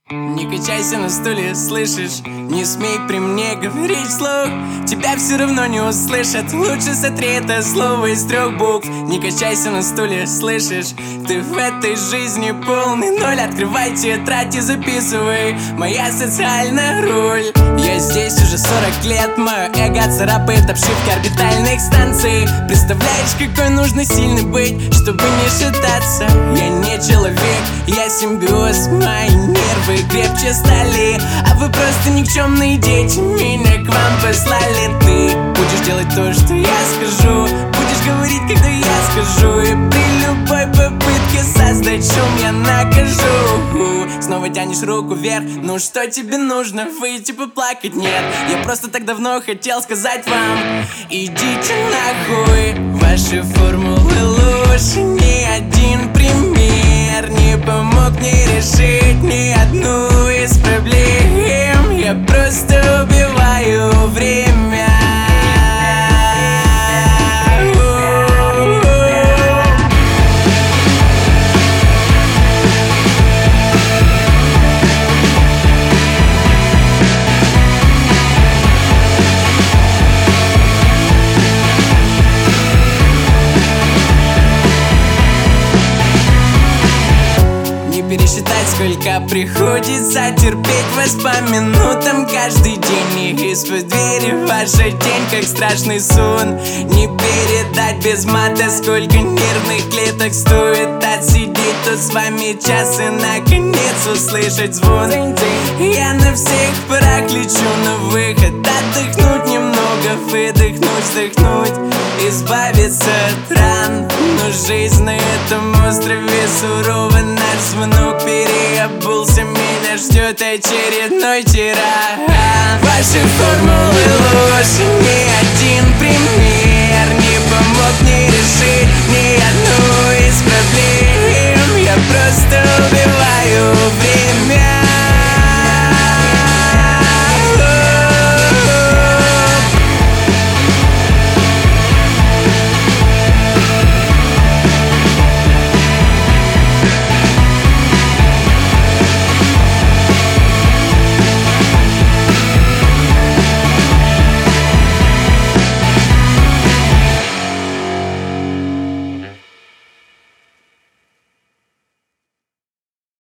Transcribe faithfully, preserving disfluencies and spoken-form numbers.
Не качайся на стуле, слышишь? Не смей при мне говорить вслух. Тебя все равно не услышат. Лучше сотри это слово из трех букв. Не качайся на стуле, слышишь? Ты в этой жизни полный ноль. Открывай тетрадь и записывай. Моя социальная роль. Я здесь уже сорок лет. Мое эго царапает обшивки орбитальных станций. Представляешь, какой нужно сильный быть, чтобы не шататься? Я не человек, я симбиоз. Мои нервы крепче стали, а вы просто никчемные дети. Меня к вам послали. Ты будешь делать то, что я скажу, будешь говорить, когда я скажу. И при любой попытке создать шум я накажу. Снова тянешь руку вверх. Ну что тебе нужно? Выйти поплакать? Нет, я просто так давно хотел сказать вам: идите нахуй. Ваши формулы лучше. Ни один пример не помог мне решить ни одну из проблем. Я просто убиваю время. Пересчитать, сколько приходится терпеть вас по минутам каждый день. И из-под двери ваша тень, как страшный сон. Не передать без мата, сколько нервных клеток стоит отсидеть тут с вами час и наконец услышать звон. Я на всех парах лечу на выход. Отдохнуть немного, выдохнуть, вздохнуть, избавиться от ран. Но жизнь на этом острове сурова. Наш звонок переобулся, меня ждет очередной тиран. Ваши формулы ложь, ни один пример не помог